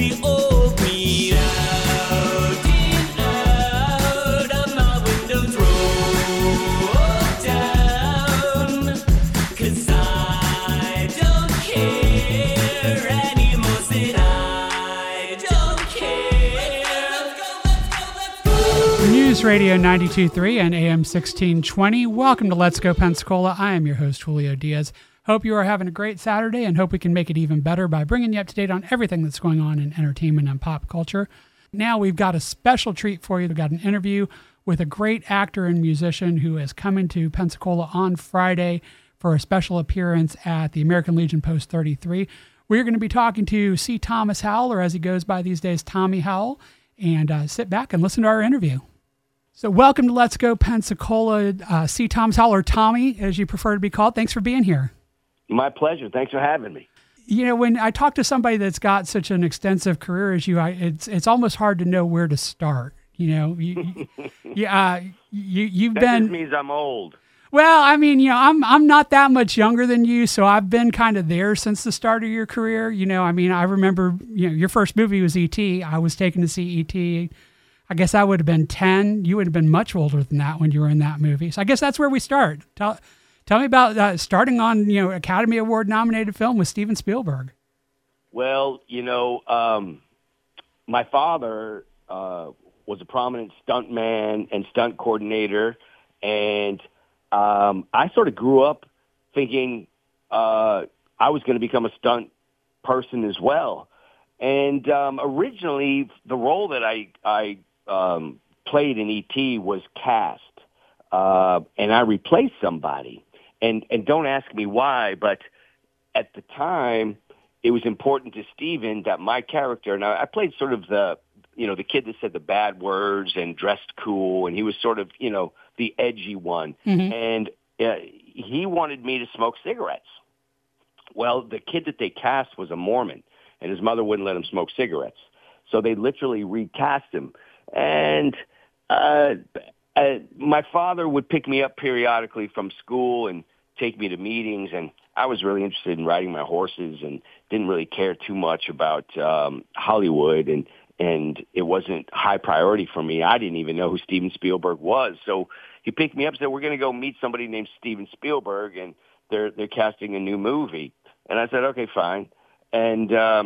the old me out and out of my windows roll down. 'Cause I don't care anymore, said I don't care. Let's go. News Radio 92.3 and AM 1620. Welcome to Let's Go Pensacola. I am your host, Julio Diaz. Hope you are having a great Saturday and hope we can make it even better by bringing you up to date on everything that's going on in entertainment and pop culture. Now we've got a special treat for you. We've got an interview with a great actor and musician who is coming to Pensacola on Friday for a special appearance at the American Legion Post 33. We're going to be talking to C. Thomas Howell, or as he goes by these days, Tommy Howell, and sit back and listen to our interview. So welcome to Let's Go Pensacola, C. Thomas Howell, or Tommy, as you prefer to be called. Thanks for being here. My pleasure. Thanks for having me. You know, when I talk to somebody that's got such an extensive career as you, it's almost hard to know where to start. You know, you've That been. just means I'm old. Well, I mean, you know, I'm not that much younger than you, so I've been kind of there since the start of your career. You know, I mean, I remember, you know, your first movie was E.T. I was taken to see E.T. I guess I would have been 10. You would have been much older than that when you were in that movie. So I guess that's where we start. Tell me about starting on, you know, Academy Award nominated film with Steven Spielberg. Well, you know, my father was a prominent stuntman and stunt coordinator, and I sort of grew up thinking I was going to become a stunt person as well. And originally, the role that I played in E.T. was cast, and I replaced somebody. And don't ask me why, but at the time, it was important to Steven that my character, and I played sort of the kid that said the bad words and dressed cool, and he was sort of, you know, the edgy one. Mm-hmm. And he wanted me to smoke cigarettes. Well, the kid that they cast was a Mormon, and his mother wouldn't let him smoke cigarettes. So they literally recast him. And my father would pick me up periodically from school and take me to meetings, and I was really interested in riding my horses and didn't really care too much about Hollywood, and it wasn't high priority for me. I didn't even know who Steven Spielberg was. So he picked me up and said, we're going to go meet somebody named Steven Spielberg, and they're casting a new movie. And I said, okay, fine. And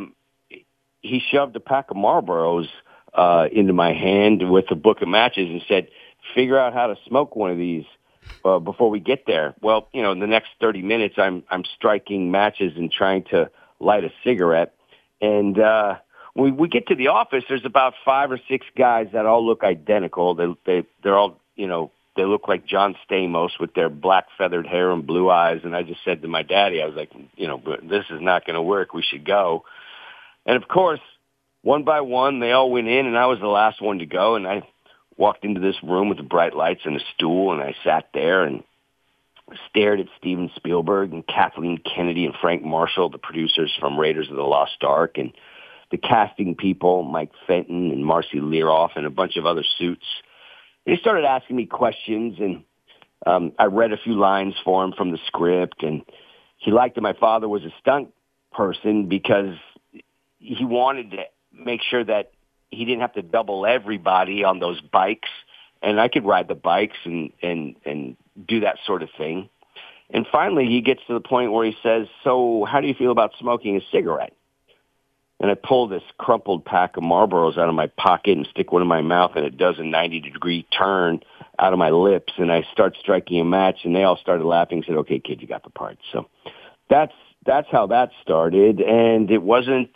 he shoved a pack of Marlboros into my hand with a book of matches and said, figure out how to smoke one of these before we get there. Well, you know, in the next 30 minutes, I'm striking matches and trying to light a cigarette. And when we get to the office, there's about 5 or 6 guys that all look identical. They're all, you know, they look like John Stamos with their black feathered hair and blue eyes. And I just said to my daddy, I was like, you know, this is not going to work. We should go. And of course, one by one, they all went in, and I was the last one to go. And I walked into this room with the bright lights and a stool, and I sat there and stared at Steven Spielberg and Kathleen Kennedy and Frank Marshall, the producers from Raiders of the Lost Ark, and the casting people, Mike Fenton and Marcy Learoff, and a bunch of other suits. They started asking me questions, and I read a few lines for him from the script, and he liked that my father was a stunt person because he wanted to make sure that he didn't have to double everybody on those bikes, and I could ride the bikes and do that sort of thing. And finally, he gets to the point where he says, so how do you feel about smoking a cigarette? And I pull this crumpled pack of Marlboros out of my pocket and stick one in my mouth, and it does a 90-degree turn out of my lips, and I start striking a match, and they all started laughing and said, okay, kid, you got the part. So that's how that started, and it wasn't...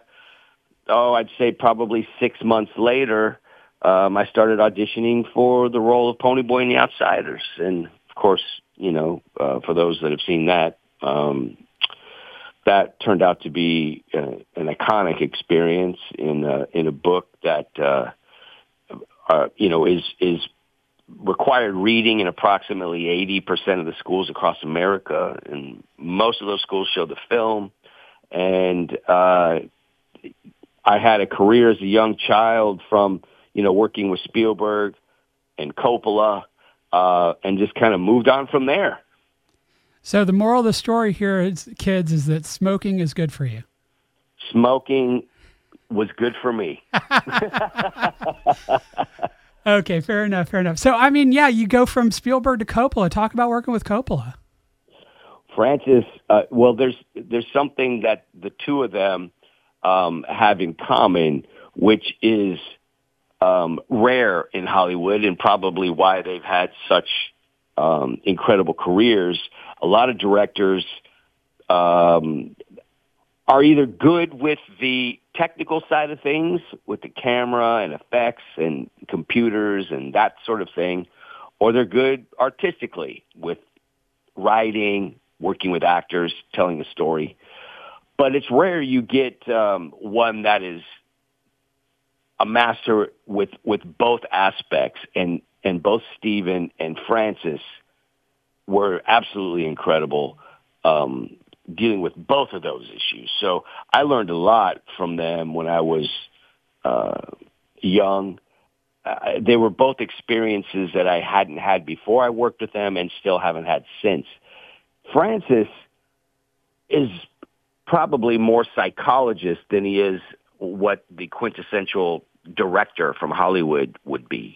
I'd say probably 6 months later, I started auditioning for the role of Ponyboy and the Outsiders. And, of course, you know, for those that have seen that, that turned out to be an iconic experience in a book that, you know, is required reading in approximately 80% of the schools across America. And most of those schools show the film. And I had a career as a young child from, you know, working with Spielberg and Coppola, and just kind of moved on from there. So the moral of the story here, kids, is that smoking is good for you. Smoking was good for me. Okay, fair enough, fair enough. So, I mean, yeah, you go from Spielberg to Coppola. Talk about working with Coppola. Francis, well, there's something that the two of them have in common, which is rare in Hollywood, and probably why they've had such incredible careers. A lot of directors are either good with the technical side of things, with the camera and effects and computers and that sort of thing, or they're good artistically with writing, working with actors, telling a story. But it's rare you get one that is a master with both aspects, and both Steven and Francis were absolutely incredible dealing with both of those issues. So I learned a lot from them when I was young. They were both experiences that I hadn't had before I worked with them and still haven't had since. Francis is probably more psychologist than he is what the quintessential director from Hollywood would be.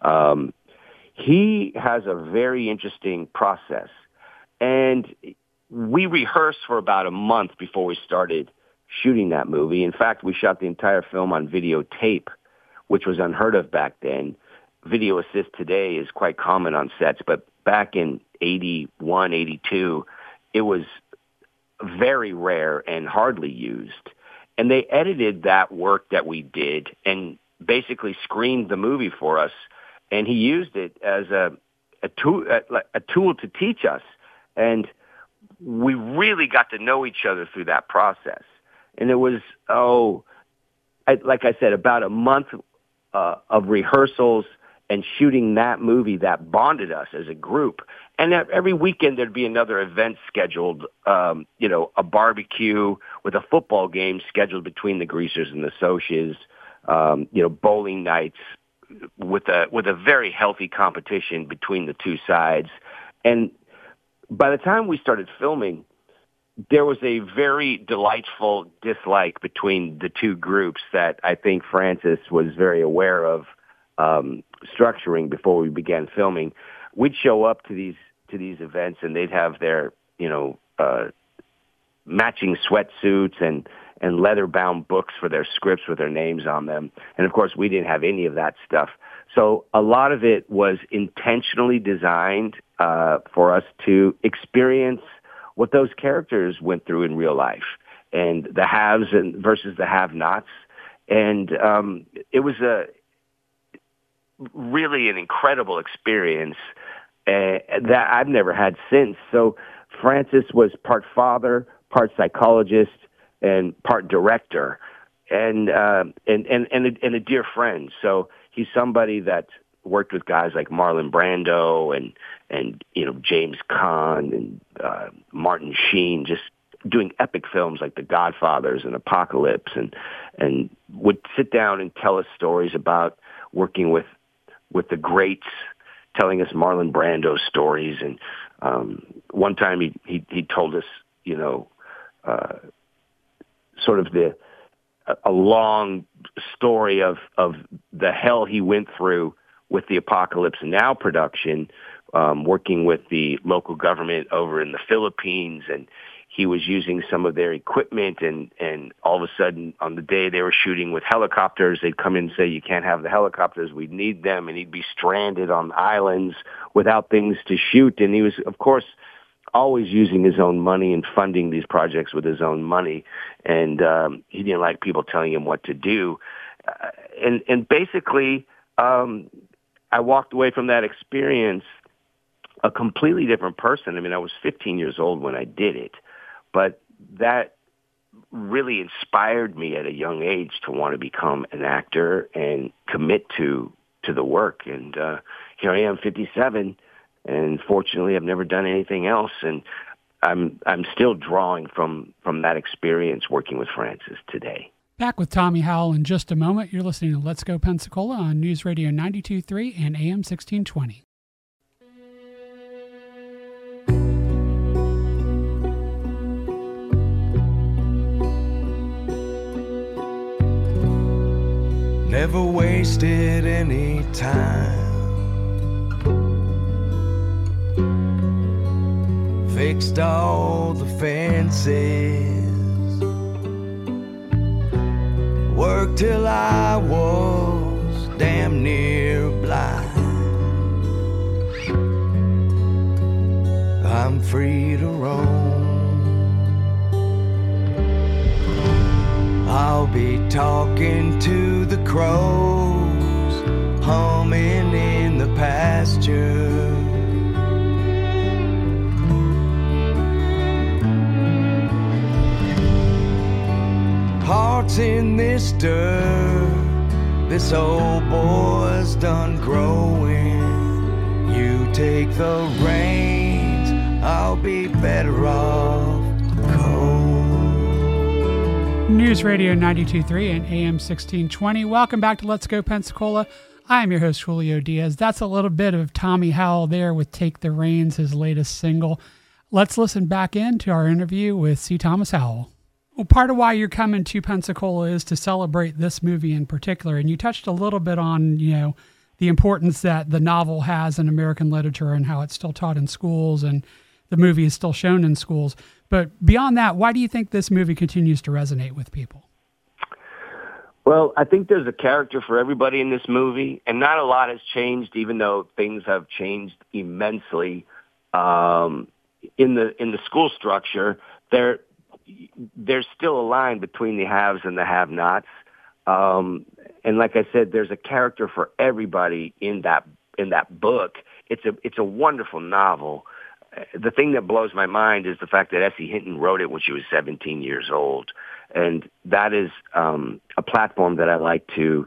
He has a very interesting process, and we rehearsed for about a month before we started shooting that movie. In fact, we shot the entire film on videotape, which was unheard of back then. Video assist today is quite common on sets, but back in 81, 82, it was very rare and hardly used. And they edited that work that we did and basically screened the movie for us. And he used it as a tool to teach us. And we really got to know each other through that process. And it was, like I said, about a month of rehearsals and shooting that movie that bonded us as a group. And every weekend there'd be another event scheduled, a barbecue with a football game scheduled between the Greasers and the Socs, bowling nights with a very healthy competition between the two sides. And by the time we started filming, there was a very delightful dislike between the two groups that I think Francis was very aware of structuring before we began filming. We'd show up to these events, and they'd have their matching sweatsuits and leather-bound books for their scripts with their names on them. And of course, we didn't have any of that stuff. So a lot of it was intentionally designed for us to experience what those characters went through in real life, and the haves versus the have-nots. And it was really an incredible experience that I've never had since. So Francis was part father, part psychologist, and part director, and a dear friend. So he's somebody that worked with guys like Marlon Brando and James Caan and Martin Sheen, just doing epic films like The Godfathers and Apocalypse, and would sit down and tell us stories about working with the greats, telling us Marlon Brando stories. And one time he told us, sort of a long story of the hell he went through with the Apocalypse Now production, working with the local government over in the Philippines, and he was using some of their equipment, and all of a sudden on the day they were shooting with helicopters, they'd come in and say, you can't have the helicopters, we need them, and he'd be stranded on islands without things to shoot. And he was, of course, always using his own money and funding these projects with his own money, and he didn't like people telling him what to do. And basically, I walked away from that experience a completely different person. I mean, I was 15 years old when I did it, but that really inspired me at a young age to want to become an actor and commit to the work. And here I am, 57, and fortunately I've never done anything else, and I'm still drawing from that experience working with Francis today. Back with Tommy Howell in just a moment. You're listening to Let's Go Pensacola on News Radio 92.3 and AM 1620. never wasted any time. Fixed all the fences, worked till I was damn near blind. I'm free to roam. I'll be talking to the crows, humming in the pasture. Hearts in this dirt, this old boy's done growing. You take the reins, I'll be better off cold. News Radio 92.3 and AM 1620. Welcome back to Let's Go Pensacola. I am your host, Julio Diaz. That's a little bit of Tommy Howell there with Take the Reins, his latest single. Let's listen back into our interview with C. Thomas Howell. Well, part of why you're coming to Pensacola is to celebrate this movie in particular. And you touched a little bit on, the importance that the novel has in American literature and how it's still taught in schools and the movie is still shown in schools. But beyond that, why do you think this movie continues to resonate with people? Well, I think there's a character for everybody in this movie, and not a lot has changed, even though things have changed immensely. In the school structure, there's still a line between the haves and the have-nots. And like I said, there's a character for everybody in that book. It's a wonderful novel. The thing that blows my mind is the fact that Essie Hinton wrote it when she was 17 years old. And that is a platform that I like to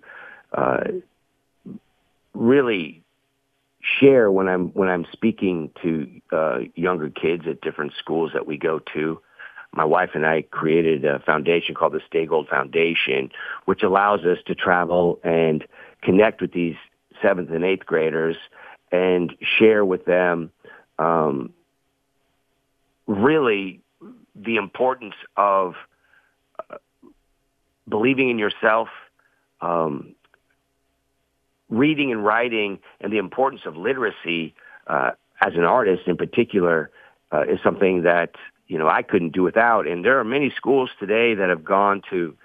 really share when I'm speaking to younger kids at different schools that we go to. My wife and I created a foundation called the Stay Gold Foundation, which allows us to travel and connect with these 7th and 8th graders and share with them really the importance of believing in yourself, reading and writing, and the importance of literacy as an artist in particular is something that I couldn't do without. And there are many schools today that have gone to,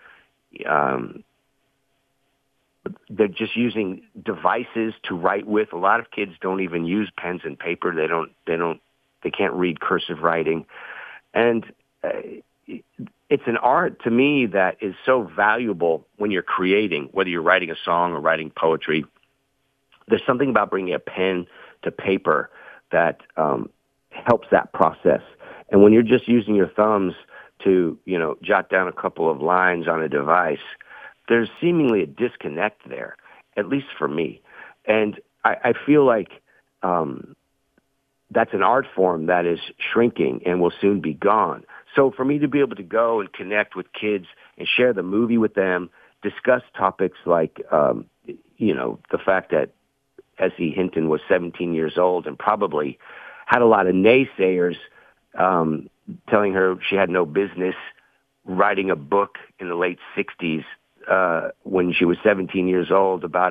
they're just using devices to write with. A lot of kids don't even use pens and paper. They can't read cursive writing. And it's an art to me that is so valuable when you're creating, whether you're writing a song or writing poetry. There's something about bringing a pen to paper that helps that process. And when you're just using your thumbs to, jot down a couple of lines on a device, there's seemingly a disconnect there, at least for me. And I feel like that's an art form that is shrinking and will soon be gone. So for me to be able to go and connect with kids and share the movie with them, discuss topics like, the fact that Essie Hinton was 17 years old and probably had a lot of naysayers telling her she had no business writing a book in the late 60s when she was 17 years old about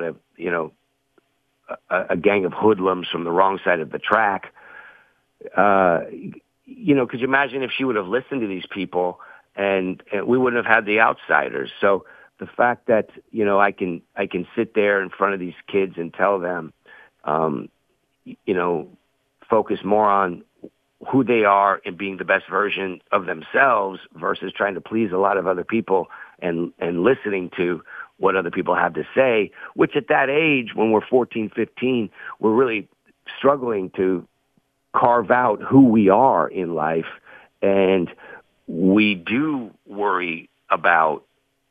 a gang of hoodlums from the wrong side of the track. Could you imagine if she would have listened to these people and we wouldn't have had the outsiders? So the fact that, I can sit there in front of these kids and tell them, focus more on who they are and being the best version of themselves versus trying to please a lot of other people and listening to what other people have to say, which at that age, when we're 14, 15, we're really struggling to carve out who we are in life. And we do worry about,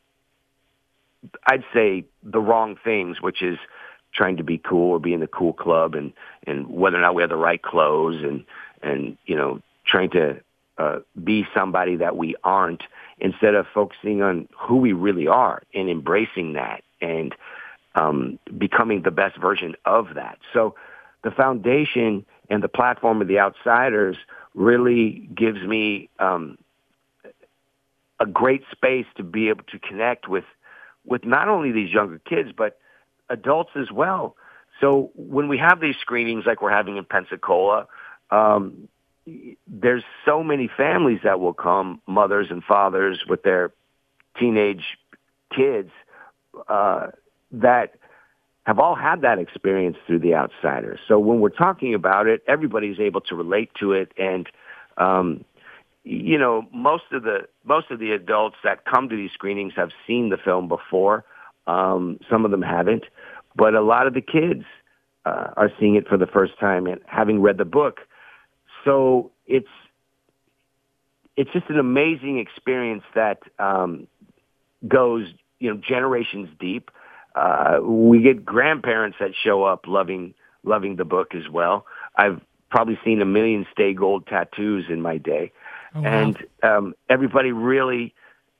I'd say, the wrong things, which is trying to be cool or be in the cool club and whether or not we have the right clothes and trying to be somebody that we aren't, instead of focusing on who we really are and embracing that and becoming the best version of that. So the foundation and the platform of the Outsiders really gives me a great space to be able to connect with with not only these younger kids, but adults as well. So when we have these screenings like we're having in Pensacola, there's so many families that will come, mothers and fathers with their teenage kids, that have all had that experience through The Outsiders. So when we're talking about it, everybody's able to relate to it. And, most of the adults that come to these screenings have seen the film before. Some of them haven't, but a lot of the kids are seeing it for the first time and having read the book. So it's just an amazing experience that goes, generations deep. We get grandparents that show up loving the book as well. I've probably seen 1 million Stay Gold tattoos in my day. Oh, wow. And everybody really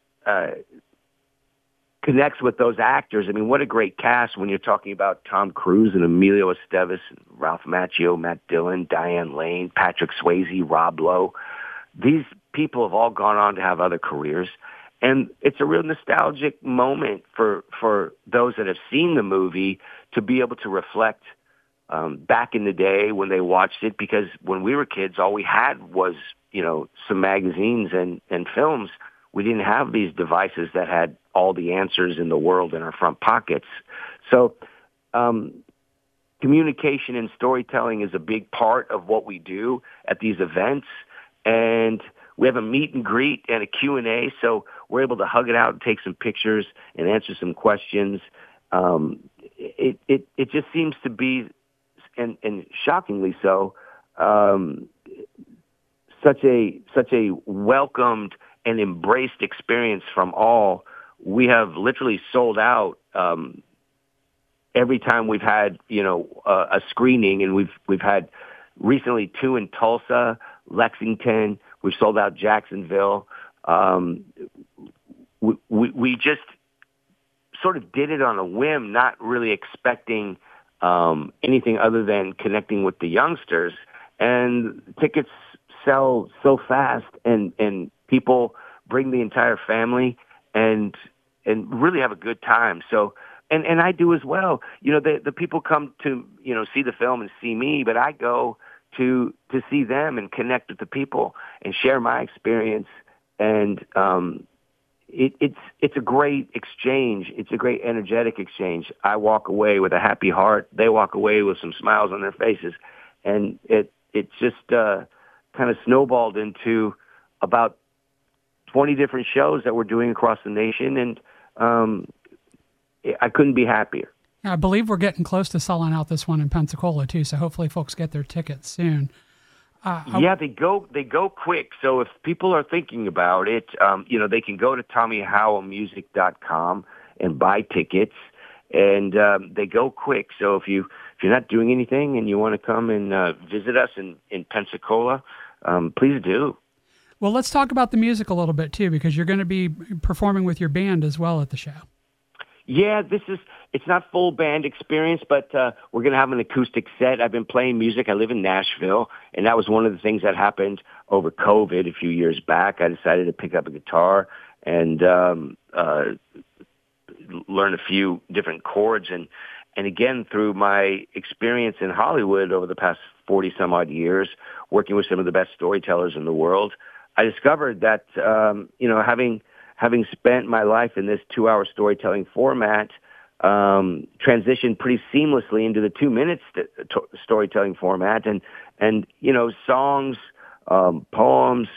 connects with those actors. I mean, what a great cast when you're talking about Tom Cruise and Emilio Estevez, Ralph Macchio, Matt Dillon, Diane Lane, Patrick Swayze, Rob Lowe. These people have all gone on to have other careers. And it's a real nostalgic moment for those that have seen the movie to be able to reflect back in the day when they watched it, because when we were kids, all we had was, some magazines and films. We didn't have these devices that had all the answers in the world in our front pockets. So communication and storytelling is a big part of what we do at these events. And we have a meet and greet and a Q&A, so we're able to hug it out and take some pictures and answer some questions. It just seems to be, and shockingly so, such a welcomed and embraced experience from all. We have literally sold out every time we've had a screening, and we've had recently 2 in Tulsa, Lexington. We've sold out Jacksonville. We just sort of did it on a whim, not really expecting anything other than connecting with the youngsters. And tickets sell so fast, and people bring the entire family and really have a good time. So, and I do as well. The people come to see the film and see me, but I go to see them and connect with the people and share my experience. And it's a great exchange. It's a great energetic exchange. I walk away with a happy heart. They walk away with some smiles on their faces. And it just kind of snowballed into about 20 different shows that we're doing across the nation. And I couldn't be happier. I believe we're getting close to selling out this one in Pensacola too, so hopefully folks get their tickets soon. They go quick. So if people are thinking about it, they can go to TommyHowellMusic.com and buy tickets, and they go quick. So if you're not doing anything and you want to come and visit us in Pensacola, please do. Well, let's talk about the music a little bit too, because you're going to be performing with your band as well at the show. Yeah, it's not full band experience, but we're going to have an acoustic set. I've been playing music. I live in Nashville, and that was one of the things that happened over COVID a few years back. I decided to pick up a guitar and learn a few different chords. And again, through my experience in Hollywood over the past 40-some-odd years, working with some of the best storytellers in the world, I discovered that, having spent my life in this 2-hour storytelling format, transitioned pretty seamlessly into the 2-minute storytelling format, and songs, poems,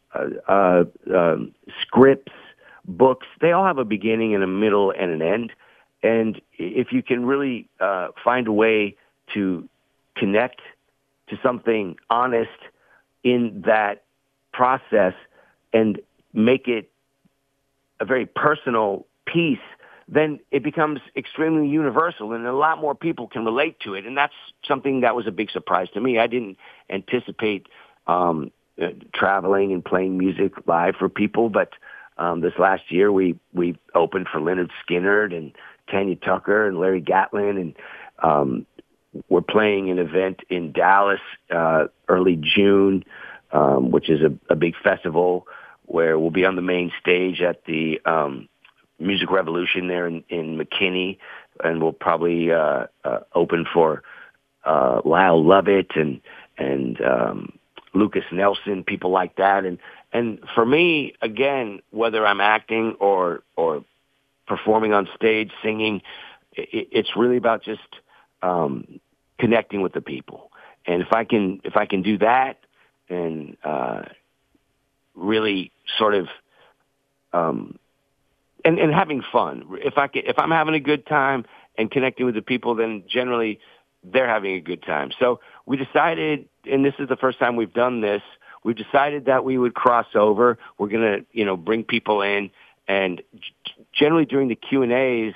scripts, books, they all have a beginning and a middle and an end. And if you can really find a way to connect to something honest in that process and make it a very personal piece, then it becomes extremely universal, and a lot more people can relate to it. And that's something that was a big surprise to me. I didn't anticipate traveling and playing music live for people, but this last year we opened for Lynyrd Skynyrd and Tanya Tucker and Larry Gatlin, and we're playing an event in Dallas early June, which is a big festival where we'll be on the main stage at the Music Revolution there in McKinney, and we'll probably open for Lyle Lovett and Lucas Nelson, people like that. And for me, again, whether I'm acting or performing on stage, singing, it's really about just connecting with the people. And if I can do that and really sort of and having fun. If I'm having a good time and connecting with the people, then generally they're having a good time. So we decided, and this is the first time we've done this, we decided that we would cross over. We're going to, bring people in, and generally during the Q&As,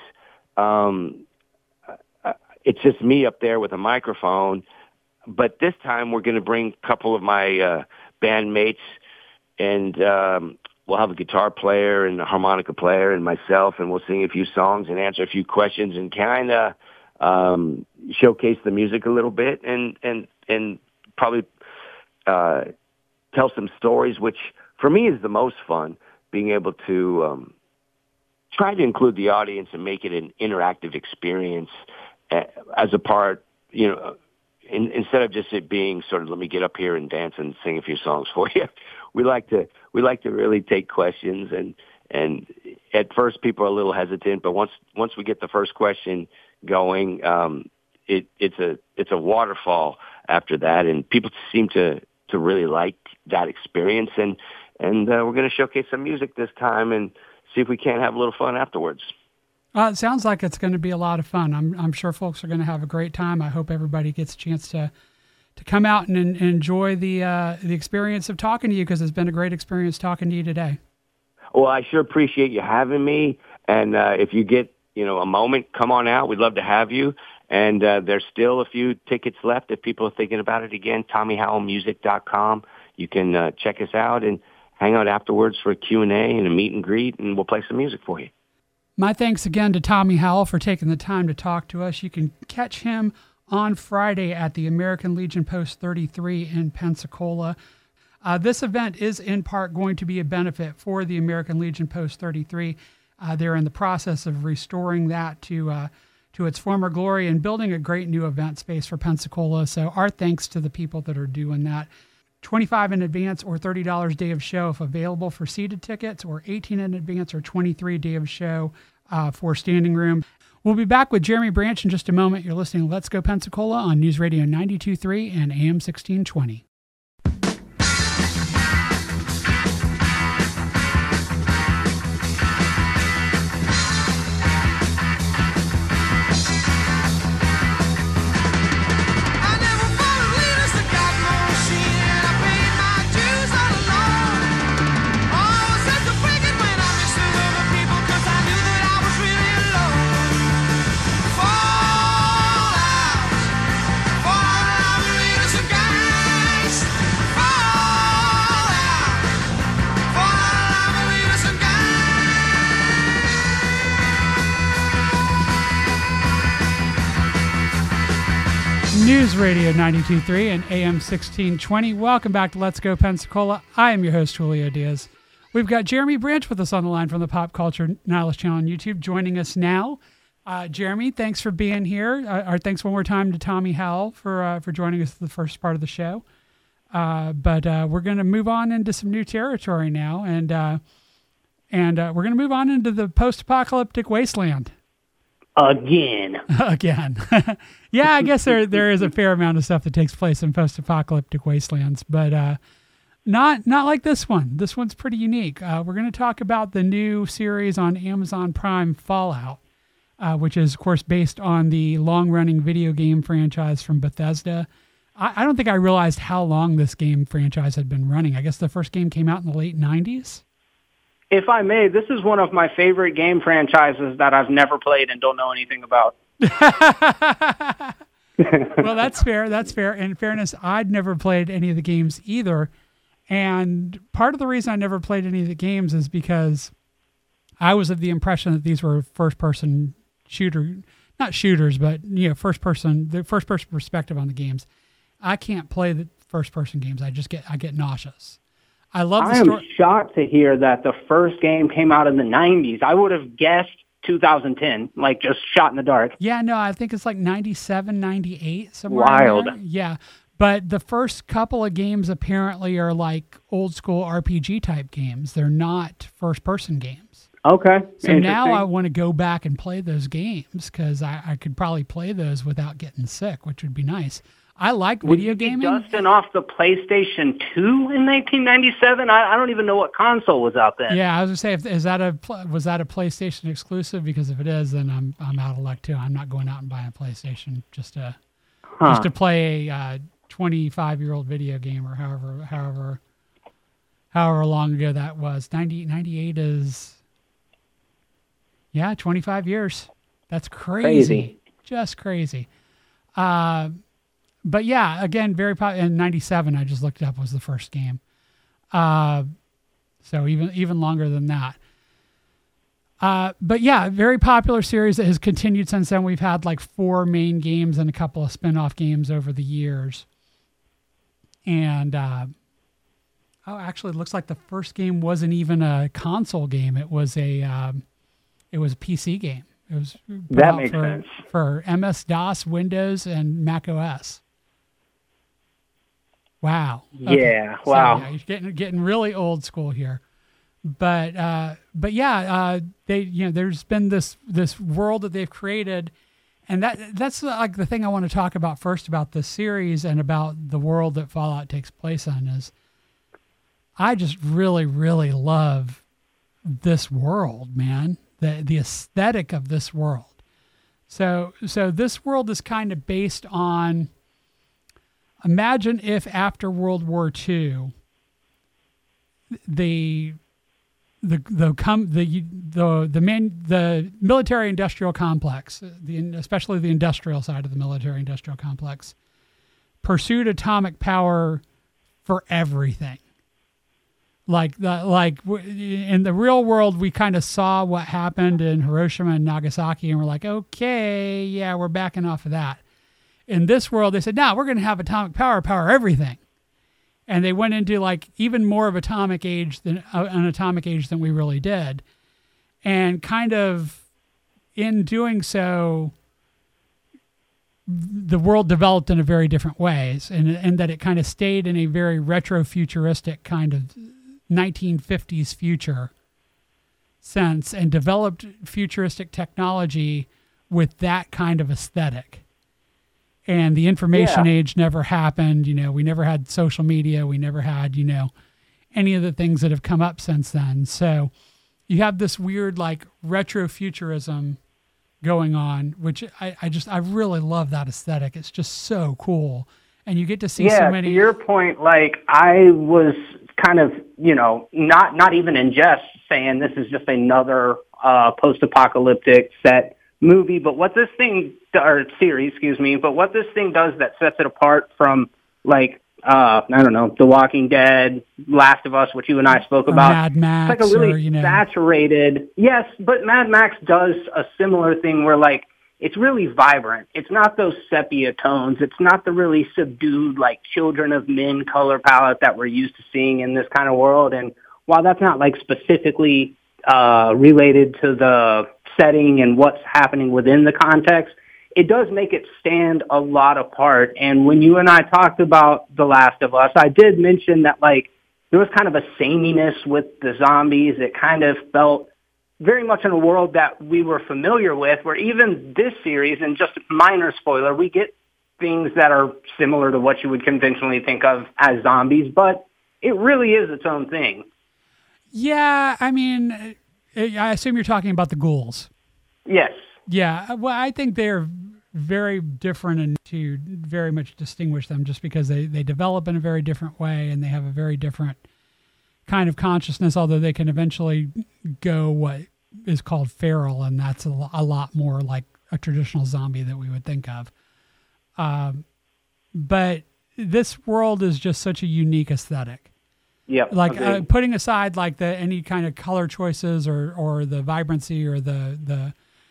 it's just me up there with a microphone. But this time we're going to bring a couple of my bandmates, and we'll have a guitar player and a harmonica player and myself, and we'll sing a few songs and answer a few questions and kind of showcase the music a little bit and probably tell some stories, which for me is the most fun, being able to try to include the audience and make it an interactive experience as a part, instead of just it being sort of, let me get up here and dance and sing a few songs for you. We like to really take questions, and at first people are a little hesitant, but once we get the first question going, it's a waterfall after that, and people seem to really like that experience, and we're going to showcase some music this time and see if we can't have a little fun afterwards. It sounds like it's going to be a lot of fun. I'm sure folks are going to have a great time. I hope everybody gets a chance to come out and enjoy the experience of talking to you, because it's been a great experience talking to you today. Well, I sure appreciate you having me. And if you get a moment, come on out. We'd love to have you. And there's still a few tickets left if people are thinking about it. Again, TommyHowellMusic.com. You can check us out and hang out afterwards for a Q&A and a meet and greet, and we'll play some music for you. My thanks again to Tommy Howell for taking the time to talk to us. You can catch him on Friday at the American Legion Post 33 in Pensacola. This event is in part going to be a benefit for the American Legion Post 33. They're in the process of restoring that to its former glory and building a great new event space for Pensacola. So our thanks to the people that are doing that. $25 in advance or $30 day of show if available for seated tickets, or $18 in advance or $23 day of show for standing room. We'll be back with Jeremy Branch in just a moment. You're listening to Let's Go Pensacola on News Radio 92.3 and AM 1620. News Radio 92.3 and AM 1620. Welcome back to Let's Go Pensacola. I am your host, Julio Diaz. We've got Jeremy Branch with us on the line from the Pop Culture Nihilist channel on YouTube, joining us now. Jeremy, thanks for being here. Our thanks one more time to Tommy Howell for joining us for the first part of the show. But we're going to move on into some new territory now, and we're going to move on into the post-apocalyptic wasteland. Again. Yeah, I guess there is a fair amount of stuff that takes place in post-apocalyptic wastelands, but not like this one. This one's pretty unique. We're going to talk about the new series on Amazon Prime, Fallout, which is, of course, based on the long-running video game franchise from Bethesda. I don't think I realized how long this game franchise had been running. I guess the first game came out in the late 90s. If I may, this is one of my favorite game franchises that I've never played and don't know anything about. Well, that's fair. That's fair. In fairness, I'd never played any of the games either. And part of the reason I never played any of the games is because I was of the impression that these were first-person shooter, not shooters, but the first-person perspective on the games. I can't play the first-person games. I get nauseous. I love the I am story. shocked to hear that the first game came out in the 90s. I would have guessed 2010, like just shot in the dark. Yeah, no, I think it's like 97, 98, somewhere in Wild. there. Yeah. But the first couple of games apparently are like old school RPG type games. They're not first person games. Okay. So now I Interesting. want to go back and play those games because I could probably play those without getting sick, which would be nice. I like Would video you be gaming. dusting off the PlayStation 2 in 1997? I don't even know what console was out then. Yeah, I was gonna say, was that a PlayStation exclusive? Because if it is, then I'm out of luck too. I'm not going out and buying a PlayStation just to play a 25-year-old video game or however long ago that was. 98 is 25 years. That's crazy. Just crazy. But yeah, again, very popular. In 97, I just looked it up, was the first game. So even longer than that. But yeah, very popular series that has continued since then. We've had like 4 main games and a couple of spin-off games over the years. And actually, it looks like the first game wasn't even a console game. It was a PC game. It was put That out makes sense. for MS-DOS, Windows, and Mac OS. Wow. Yeah, So, wow. yeah, you're getting really old school here. But yeah, there's been this world that they've created, and that's like the thing I want to talk about first about this series and about the world that Fallout takes place on is I just really, really love this world, man. The aesthetic of this world. So this world is kind of based on, imagine if after World War II, the military industrial complex, especially the industrial side of the military industrial complex, pursued atomic power for everything. In the real world, we kind of saw what happened in Hiroshima and Nagasaki, and we're like, okay, yeah, we're backing off of that. In this world, they said, no, we're going to have atomic power everything. And they went into like even more of an atomic age than we really did. And kind of in doing so, the world developed in a very different ways, and that it kind of stayed in a very retro-futuristic kind of 1950s future sense and developed futuristic technology with that kind of aesthetic. And the information age never happened. We never had social media. We never had, any of the things that have come up since then. So you have this weird like retro-futurism going on, which I really love that aesthetic. It's just so cool. And you get to see so many. To your point, like I was kind of, not even in jest saying this is just another post-apocalyptic set movie, but what this thing, or series, excuse me, but what this thing does that sets it apart from like, I don't know, The Walking Dead, Last of Us, which you and I spoke about. Mad Max, it's like a really saturated, yes, but Mad Max does a similar thing where like, it's really vibrant. It's not those sepia tones. It's not the really subdued, like Children of Men color palette that we're used to seeing in this kind of world. And while that's not like specifically related to the setting and what's happening within the context, it does make it stand a lot apart. And when you and I talked about The Last of Us, I did mention that like there was kind of a sameness with the zombies. It kind of felt very much in a world that we were familiar with, where even this series, and just minor spoiler, we get things that are similar to what you would conventionally think of as zombies, but it really is its own thing. Yeah, I mean, I assume you're talking about the ghouls. Yes. Yeah, well, I think they're very different and to very much distinguish them just because they develop in a very different way and they have a very different kind of consciousness, although they can eventually go what is called feral, and that's a lot more like a traditional zombie that we would think of. But this world is just such a unique aesthetic. Yep. Like putting aside like any kind of color choices or the vibrancy or the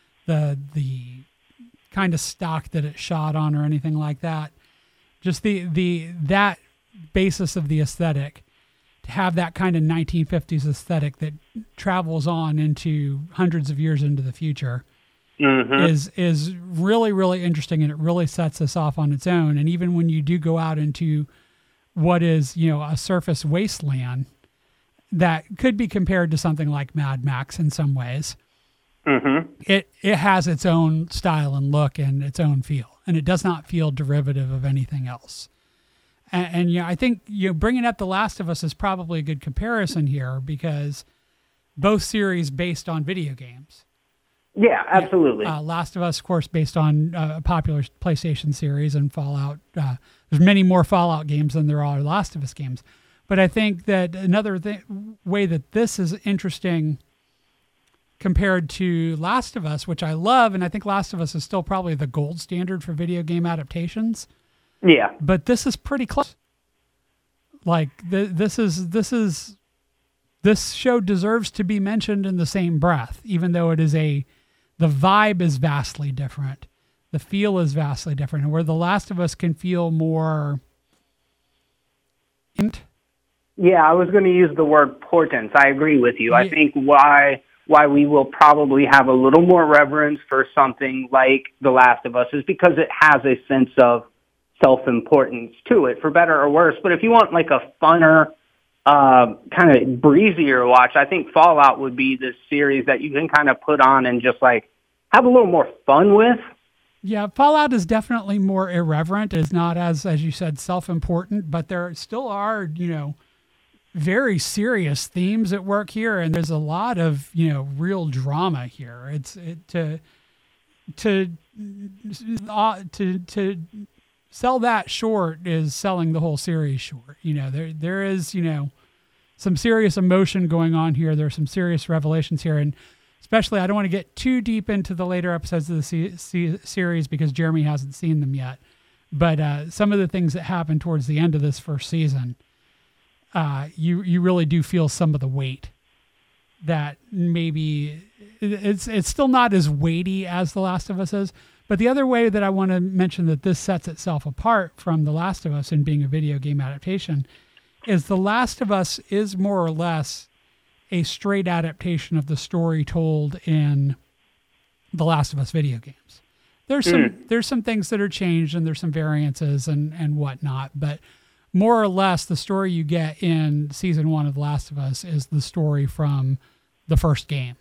kind of stock that it shot on or anything like that, just that basis of the aesthetic to have that kind of 1950s aesthetic that travels on into hundreds of years into the future is really, really interesting, and it really sets us off on its own. And even when you do go out into what is, a surface wasteland that could be compared to something like Mad Max in some ways, it has its own style and look and its own feel, and it does not feel derivative of anything else. And I think bringing up The Last of Us is probably a good comparison here, because both series based on video games. Yeah, absolutely. Last of Us, of course, based on a popular PlayStation series, and Fallout. There's many more Fallout games than there are Last of Us games. But I think that another way that this is interesting compared to Last of Us, which I love, and I think Last of Us is still probably the gold standard for video game adaptations. Yeah. But this is pretty close. Like this show deserves to be mentioned in the same breath, even though the vibe is vastly different. The feel is vastly different. And where The Last of Us can feel more... Yeah, I was going to use the word portent. I agree with you. I think why we will probably have a little more reverence for something like The Last of Us is because it has a sense of self-importance to it, for better or worse. But if you want like a funner, kind of breezier watch, I think Fallout would be the series that you can kind of put on and just like have a little more fun with. Yeah, Fallout is definitely more irreverent. It's not as you said, self-important, but there still are, very serious themes at work here, and there's a lot of, real drama here. To sell that short is selling the whole series short. There is, some serious emotion going on here. There's some serious revelations here, and especially, I don't want to get too deep into the later episodes of the series because Jeremy hasn't seen them yet. But some of the things that happen towards the end of this first season, you really do feel some of the weight. That maybe it's still not as weighty as The Last of Us is. But the other way that I want to mention that this sets itself apart from The Last of Us in being a video game adaptation is The Last of Us is more or less a straight adaptation of the story told in The Last of Us video games. There's some things that are changed, and there's some variances and whatnot, but more or less the story you get in season 1 of The Last of Us is the story from the first game.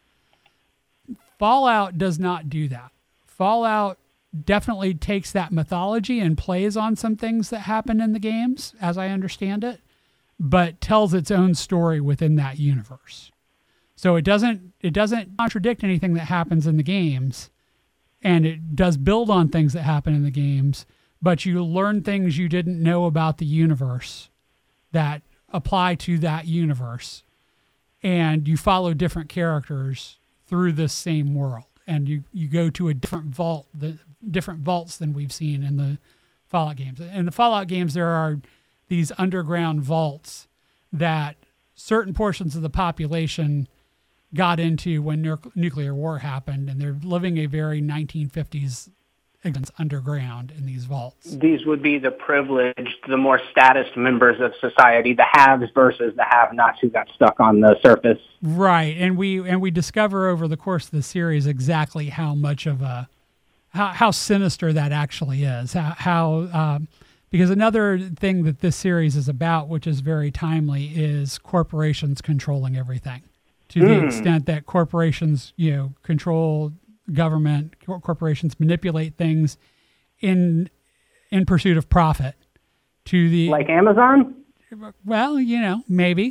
Fallout does not do that. Fallout definitely takes that mythology and plays on some things that happen in the games, as I understand it, but tells its own story within that universe. So it doesn't contradict anything that happens in the games, and it does build on things that happen in the games, but you learn things you didn't know about the universe that apply to that universe, and you follow different characters through this same world, and you go to a different different vaults than we've seen in the Fallout games. In the Fallout games, there are these underground vaults that certain portions of the population got into when nuclear war happened, and they're living a very 1950s underground in these vaults. These would be the privileged, the more status members of society, the haves versus the have-nots who got stuck on the surface. Right, and we discover over the course of the series exactly how much of how sinister that actually is. Because another thing that this series is about, which is very timely, is corporations controlling everything. To the extent that corporations, control government, corporations manipulate things in pursuit of profit. Like Amazon? Well, maybe.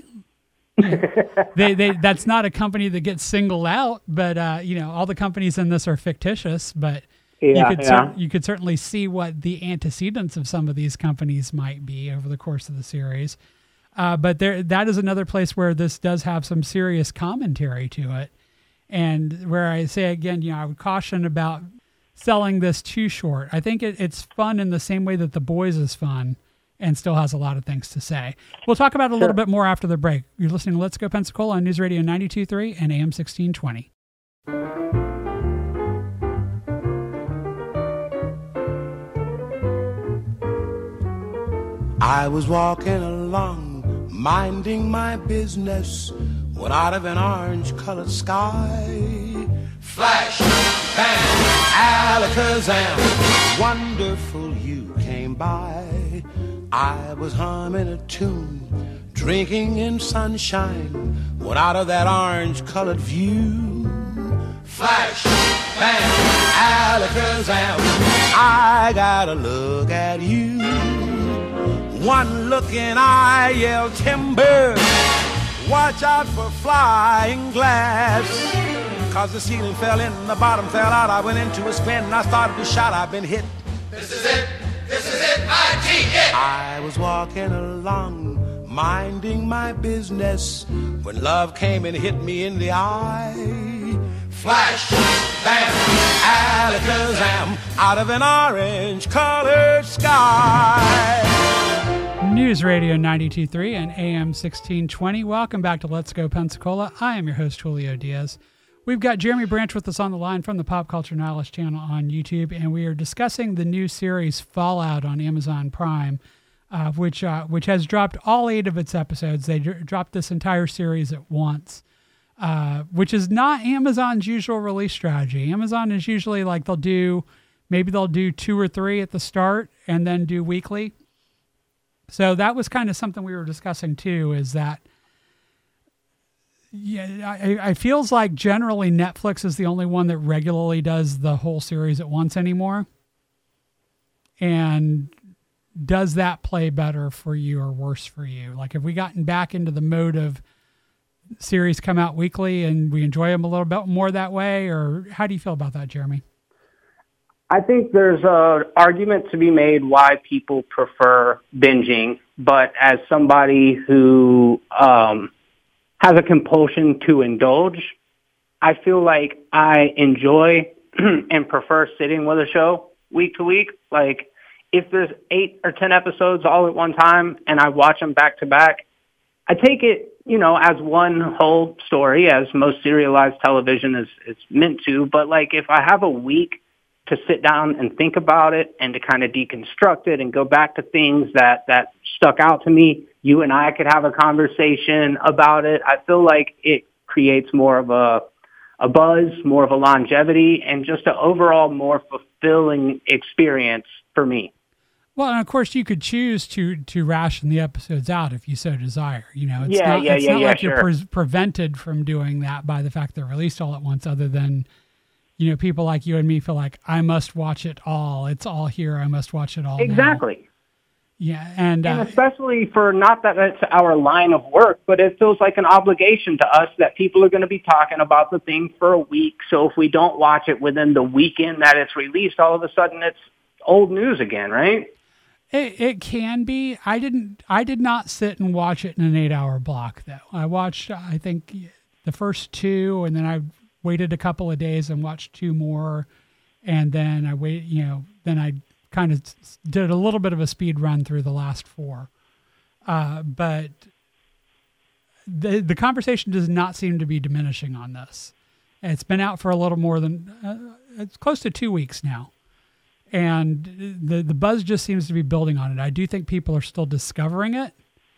They that's not a company that gets singled out, but all the companies in this are fictitious, but you could certainly see what the antecedents of some of these companies might be over the course of the series. But that is another place where this does have some serious commentary to it. And where I say, again, I would caution about selling this too short. I think it's fun in the same way that The Boys is fun and still has a lot of things to say. We'll talk about it a little bit more after the break. You're listening to Let's Go Pensacola on News Radio 92.3 and AM 1620. I was walking along minding my business, when out of an orange-colored sky, flash, bang, alakazam, wonderful you came by. I was humming a tune, drinking in sunshine, when out of that orange-colored view, flash, bang, alakazam, I gotta look at you. One look and I yelled timber, watch out for flying glass. Cause the ceiling fell in, the bottom fell out, I went into a spin and I started to shout, I've been hit. This is it, I-T-it. I was walking along, minding my business, when love came and hit me in the eye. Flash, bam, alakazam, out of an orange-colored sky. News Radio 92.3 and AM 1620. Welcome back to Let's Go Pensacola. I am your host, Julio Diaz. We've got Jeremy Branch with us on the line from the Pop Culture Knowledge channel on YouTube, and we are discussing the new series Fallout on Amazon Prime, which has dropped all 8 of its episodes. They dropped this entire series at once, which is not Amazon's usual release strategy. Amazon is usually like they'll do 2 or 3 at the start and then do weekly. So that was kind of something we were discussing too, is that, yeah, I feels like generally Netflix is the only one that regularly does the whole series at once anymore. And does that play better for you or worse for you? Like, have we gotten back into the mode of series come out weekly and we enjoy them a little bit more that way? Or how do you feel about that, Jeremy? I think there's an argument to be made why people prefer binging, but as somebody who has a compulsion to indulge, I feel like I enjoy and prefer sitting with a show week to week. Like, if there's 8 or 10 episodes all at one time and I watch them back to back, I take it, as one whole story, as most serialized television is meant to. But like, if I have a week to sit down and think about it and to kind of deconstruct it and go back to things that stuck out to me, you and I could have a conversation about it. I feel like it creates more of a buzz, more of a longevity, and just an overall more fulfilling experience for me. Well, and of course you could choose to ration the episodes out if you so desire. It's not like you're prevented from doing that by the fact they're released all at once, other than, people like you and me feel like I must watch it all. It's all here. I must watch it all. Exactly. Now. Yeah. And especially for, not that it's our line of work, but it feels like an obligation to us that people are going to be talking about the thing for a week. So if we don't watch it within the weekend that it's released, all of a sudden it's old news again, right? It can be. I did not sit and watch it in an 8-hour block though. I watched, I think, the first 2, and then I waited a couple of days and watched 2 more, and then then I kind of did a little bit of a speed run through the last 4. But the conversation does not seem to be diminishing on this. It's been out for a little more than it's close to 2 weeks now, and the buzz just seems to be building on it. I do think people are still discovering it,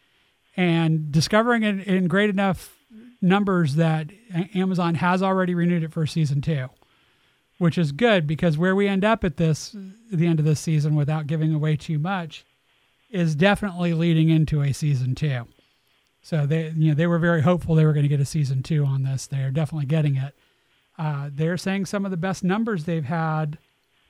and discovering it in great enough numbers that Amazon has already renewed it for season 2, which is good, because where we end up at the end of this season, without giving away too much, is definitely leading into a season 2. So they were very hopeful they were going to get a season 2 on this. They're definitely getting it. They're saying some of the best numbers they've had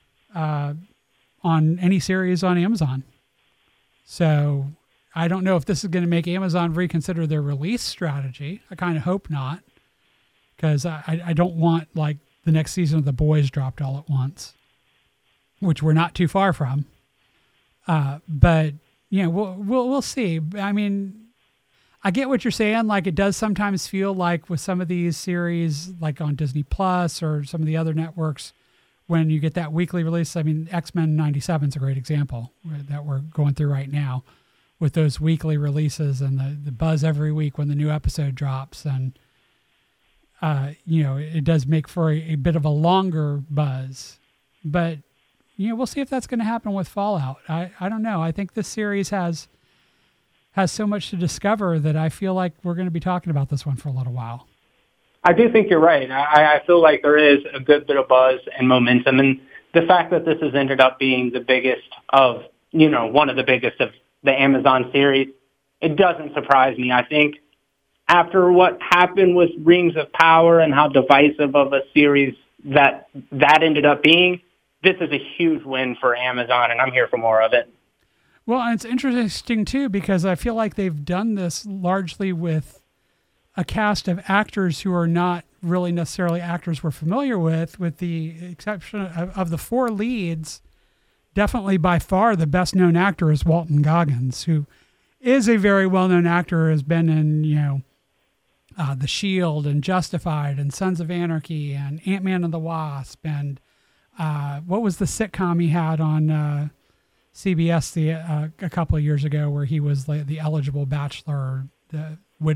on any series on Amazon. So I don't know if this is going to make Amazon reconsider their release strategy. I kind of hope not, because I don't want like the next season of The Boys dropped all at once, which we're not too far from. But we'll see. I mean, I get what you're saying. Like, it does sometimes feel like with some of these series, like on Disney Plus or some of the other networks, when you get that weekly release. I mean, X-Men 97 is a great example that we're going through right now, with those weekly releases and the buzz every week when the new episode drops. And, it does make for a bit of a longer buzz. But, we'll see if that's going to happen with Fallout. I don't know. I think this series has has so much to discover that I feel like we're going to be talking about this one for a little while. I do think you're right. I feel like there is a good bit of buzz and momentum, and the fact that this has ended up being the biggest of, one of the biggest of the Amazon series, it doesn't surprise me. I think after what happened with Rings of Power and how divisive of a series that ended up being, this is a huge win for Amazon, and I'm here for more of it. Well, and it's interesting, too, because I feel like they've done this largely with a cast of actors who are not really necessarily actors we're familiar with the exception of the four leads. Definitely by far the best known actor is Walton Goggins, who is a very well-known actor, has been in, The Shield and Justified and Sons of Anarchy and Ant-Man and the Wasp. And what was the sitcom he had on CBS a couple of years ago where he was like the eligible bachelor, the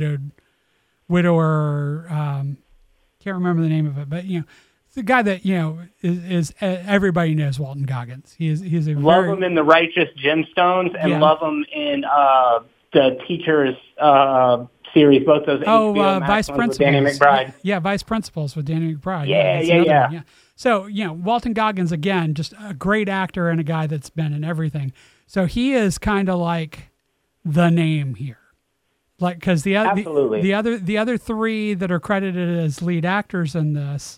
widower, can't remember the name of it, but the guy that is everybody knows Walton Goggins. He's a love him in The Righteous Gemstones and love him in the Teachers series. Both those. Vice Principals with Danny McBride. Yeah, Vice Principals with Danny McBride. Yeah. So Walton Goggins again, just a great actor and a guy that's been in everything. So he is kind of like the name here. Like, because the other three that are credited as lead actors in this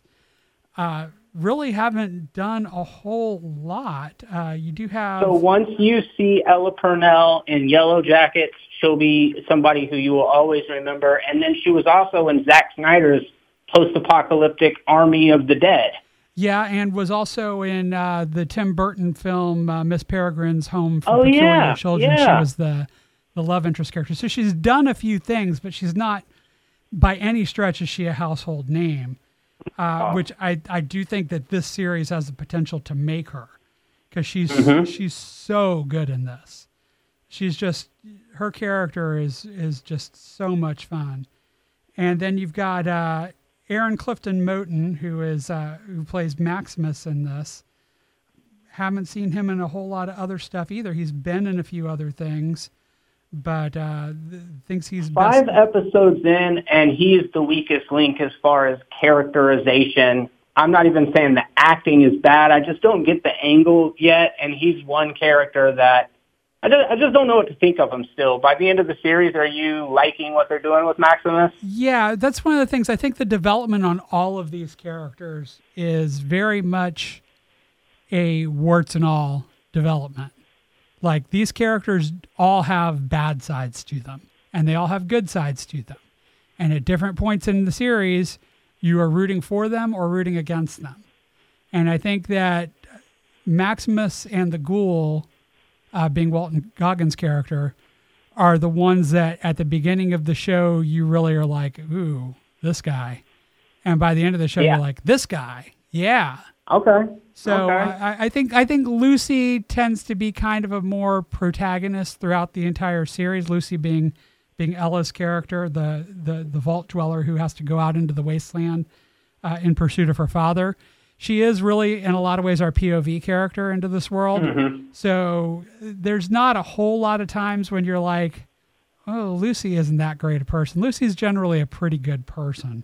really haven't done a whole lot. You do have. So once you see Ella Purnell in Yellow Jackets, she'll be somebody who you will always remember. And then she was also in Zack Snyder's post-apocalyptic Army of the Dead. Yeah, and was also in the Tim Burton film Miss Peregrine's Home for Peculiar Children. Yeah. She was the love interest character. So she's done a few things, but she's not, by any stretch, is she a household name, which I do think that this series has the potential to make her, because she's so good in this. She's just, her character is just so much fun. And then you've got Aaron Clifton Moten, who plays Maximus in this. Haven't seen him in a whole lot of other stuff either. He's been in a few other things, but thinks he's 5 episodes in, and he's the weakest link as far as characterization. I'm not even saying the acting is bad. I just don't get the angle yet, and he's one character that I just don't know what to think of him still. By the end of the series, are you liking what they're doing with Maximus? Yeah, that's one of the things. I think the development on all of these characters is very much a warts and all development. Like, these characters all have bad sides to them, and they all have good sides to them. And at different points in the series, you are rooting for them or rooting against them. And I think that Maximus and the Ghoul, being Walton Goggins' character, are the ones that at the beginning of the show, you really are like, ooh, this guy. And by the end of the show, you're like, this guy. Yeah. Okay. So I think Lucy tends to be kind of a more protagonist throughout the entire series. Lucy being Ella's character, the vault dweller who has to go out into the wasteland in pursuit of her father. She is really, in a lot of ways, our POV character into this world. Mm-hmm. So there's not a whole lot of times when you're like, oh, Lucy isn't that great a person. Lucy's generally a pretty good person.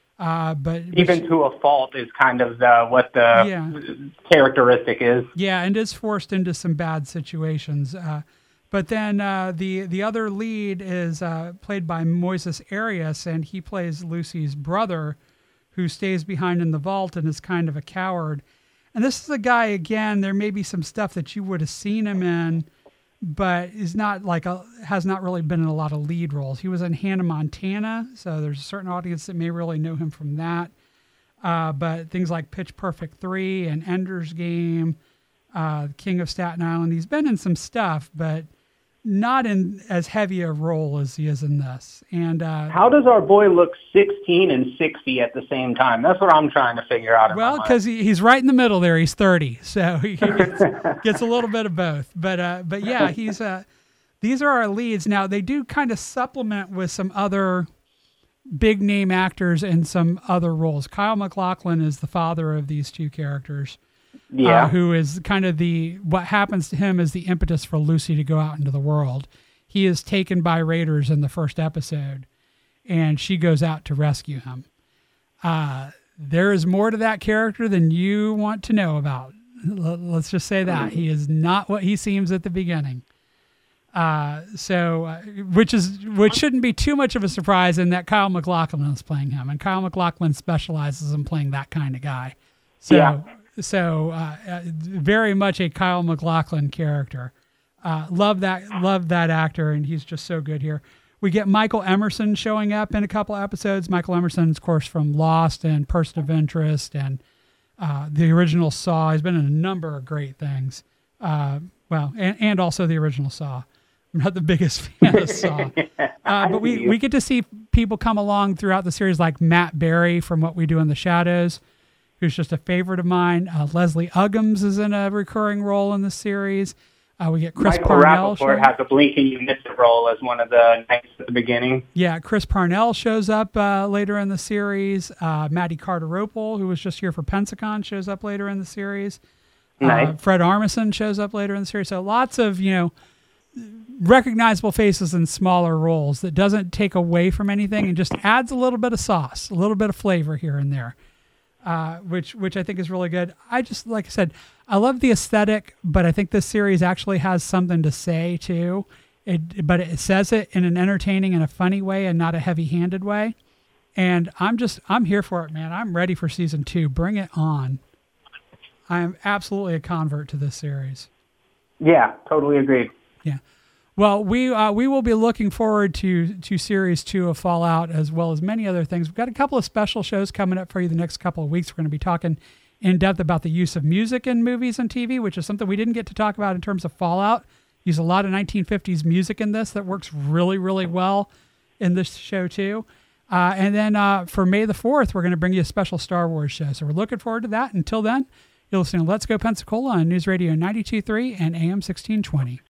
But even to a fault is kind of what the characteristic is. Yeah, and is forced into some bad situations. But then the other lead is played by Moises Arias, and he plays Lucy's brother, who stays behind in the vault and is kind of a coward. And this is a guy, again, there may be some stuff that you would have seen him in, but is not has not really been in a lot of lead roles. He was in Hannah Montana, so there's a certain audience that may really know him from that. But things like Pitch Perfect 3 and Ender's Game, King of Staten Island, he's been in some stuff, but not in as heavy a role as he is in this. And how does our boy look 16 and 60 at the same time? That's what I'm trying to figure out. Well, because he's right in the middle there. He's 30, so he gets a little bit of both. But yeah, he's these are our leads. Now, they do kind of supplement with some other big name actors in some other roles. Kyle MacLachlan is the father of these two characters. Yeah, who is kind of what happens to him is the impetus for Lucy to go out into the world. he is taken by raiders in the first episode, and she goes out to rescue him. There is more to that character than you want to know about. Let's just say that. He is not what he seems at the beginning. Which shouldn't be too much of a surprise in that Kyle MacLachlan is playing him, and Kyle MacLachlan specializes in playing that kind of guy. Very much a Kyle MacLachlan character. Love that actor, and he's just so good here. We get Michael Emerson showing up in a couple episodes. Michael Emerson, of course, from Lost and Person of Interest and the original Saw. He's been in a number of great things. And also the original Saw. I'm not the biggest fan of Saw. But we get to see people come along throughout the series, like Matt Berry from What We Do in the Shadows, who's just a favorite of mine. Leslie Uggams is in a recurring role in the series. We get Chris Parnell. Rappaport has a blink and you miss it role as one of the knights at the beginning. Yeah, Chris Parnell shows up later in the series. Maddie Carter-Opel, who was just here for Pensacon, shows up later in the series. Nice. Fred Armisen shows up later in the series. So lots of, recognizable faces in smaller roles that doesn't take away from anything and just adds a little bit of sauce, a little bit of flavor here and there, which I think is really good. Like I said, I love the aesthetic, but I think this series actually has something to say too. But it says it in an entertaining and a funny way and not a heavy-handed way. And I'm here for it, man. I'm ready for season 2. Bring it on. I am absolutely a convert to this series. Yeah, totally agreed. Yeah. Well, we will be looking forward to series 2 of Fallout, as well as many other things. We've got a couple of special shows coming up for you the next couple of weeks. We're going to be talking in depth about the use of music in movies and TV, which is something we didn't get to talk about in terms of Fallout. Use a lot of 1950s music in this that works really, really well in this show too. And then for May the 4th, we're going to bring you a special Star Wars show. So we're looking forward to that. Until then, you're listening to Let's Go Pensacola on News Radio 92.3 and AM 1620.